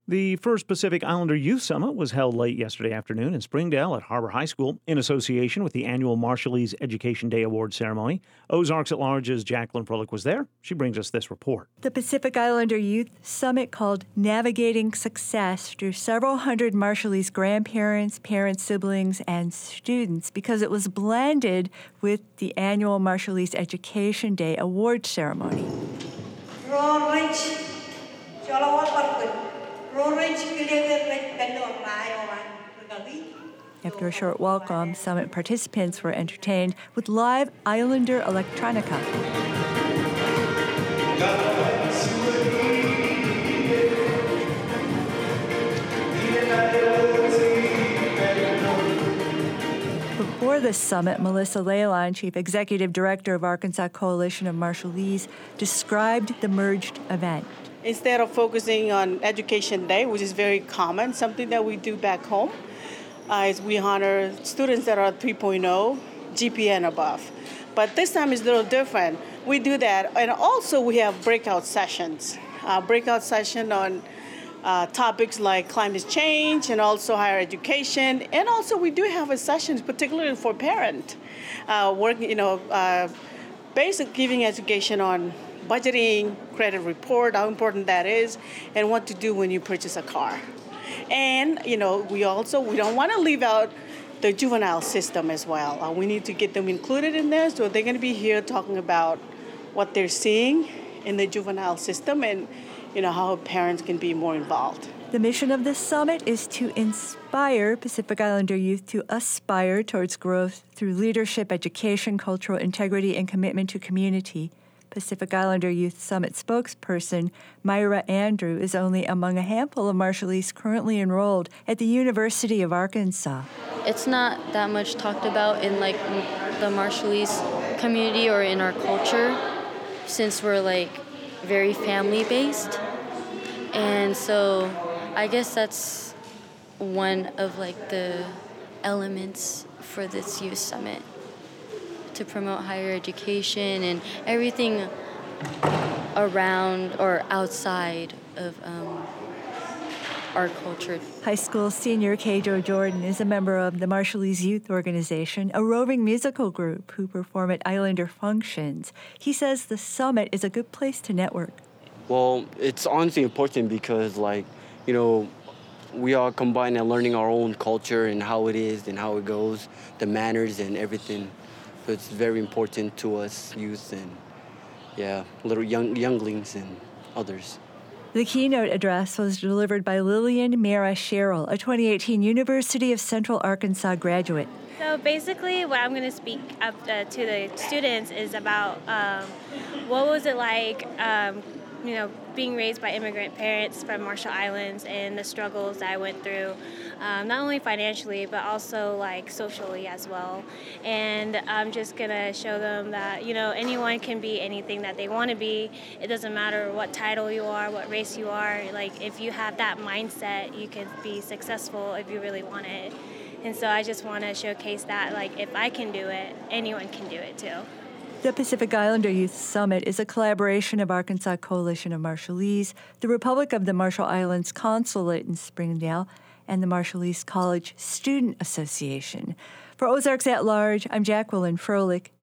The first Pacific Islander Youth Summit was held late yesterday afternoon in Springdale at Harbor High School in association with the annual Marshallese Education Day Award ceremony. Ozarks at Large's Jacqueline Froelich was there. She brings us this report. The Pacific Islander Youth Summit, called Navigating Success, drew several hundred Marshallese grandparents, parents, siblings, and students because it was blended with the annual Marshallese Education Day Award ceremony. After a short welcome, summit participants were entertained with live Islander electronica. Before the summit, Melissa Leylon, Chief Executive Director of Arkansas Coalition of Marshallese, described the merged event. Instead of focusing on Education Day, which is very common, something that we do back home, is we honor students that are 3.0 GPA and above. But this time is a little different. We do that, and also we have breakout sessions. Breakout session on topics like climate change and also higher education. And also we do have a session particularly for parents, basic giving education on budgeting, credit report, how important that is, and what to do when you purchase a car. And, we don't want to leave out the juvenile system as well. We need to get them included in there, so they're going to be here talking about what they're seeing in the juvenile system and, how parents can be more involved. The mission of this summit is to inspire Pacific Islander youth to aspire towards growth through leadership, education, cultural integrity, and commitment to community. Pacific Islander Youth Summit spokesperson Myra Andrew is only among a handful of Marshallese currently enrolled at the University of Arkansas. It's not that much talked about in the Marshallese community or in our culture, since we're very family-based. And so I guess that's one of the elements for this youth summit, to promote higher education and everything around or outside of our culture. High school senior Keijo Jordan is a member of the Marshallese Youth Organization, a roving musical group who perform at Islander functions. He says the summit is a good place to network. Well, it's honestly important because, we are combining and learning our own culture and how it is and how it goes, the manners and everything. So it's very important to us youth and, little younglings and others. The keynote address was delivered by Lillian Mara Sherrill, a 2018 University of Central Arkansas graduate. So basically what I'm going to speak up to the students is about what was it like, being raised by immigrant parents from Marshall Islands and the struggles that I went through, not only financially, but also socially as well. And I'm just going to show them that, anyone can be anything that they want to be. It doesn't matter what title you are, what race you are. If you have that mindset, you can be successful if you really want it. And so I just want to showcase that, if I can do it, anyone can do it too. The Pacific Islander Youth Summit is a collaboration of Arkansas Coalition of Marshallese, the Republic of the Marshall Islands Consulate in Springdale, and the Marshallese College Student Association. For Ozarks at Large, I'm Jacqueline Froelich.